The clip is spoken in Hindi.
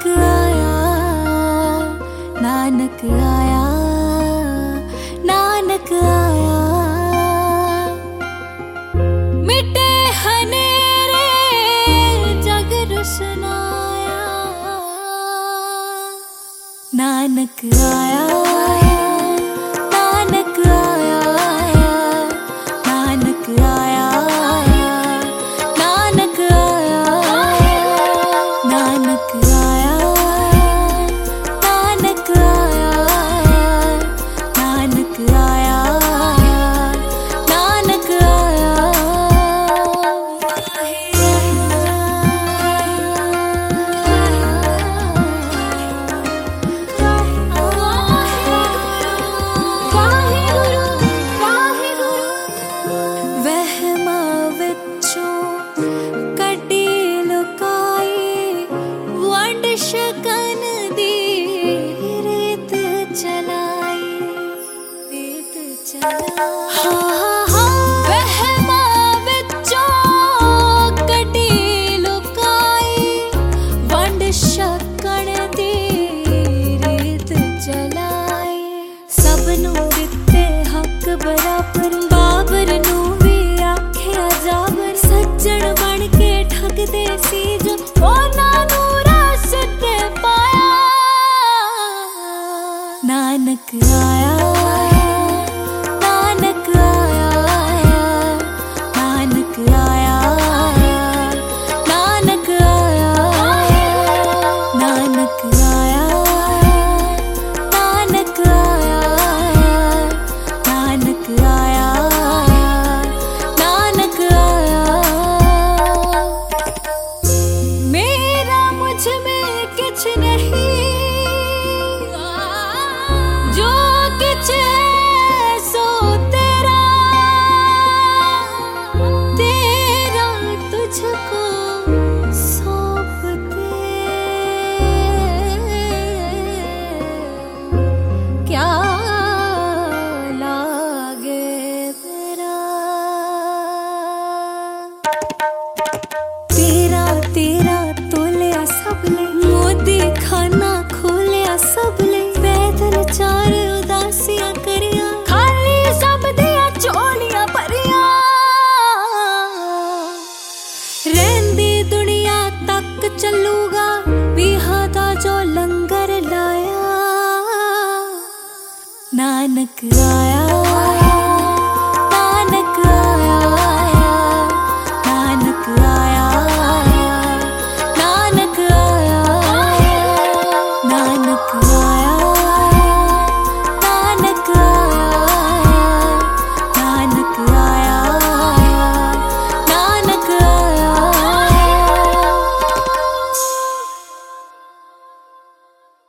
नानक आया, नानक आया, नानक आया। मिटे हनेरे जग रुसनाया, नानक आया, नानक आया, नानक आया, नानक आया, नानक आया, नानक आया, नानक आया, नानक आया। शकन दी रेत चलाई, रेत चलाई। वहमा विचों कटी लुकाई, वंड शकन दी रेत चलाई। सबनू दिते हक बराबर, बाबर नू भी आख्या जाबर। सज्जन बन के ठगदे सी जो उन्हां नू नानक आया, नानक आया, नानक आया, नानक आया, नानक आया।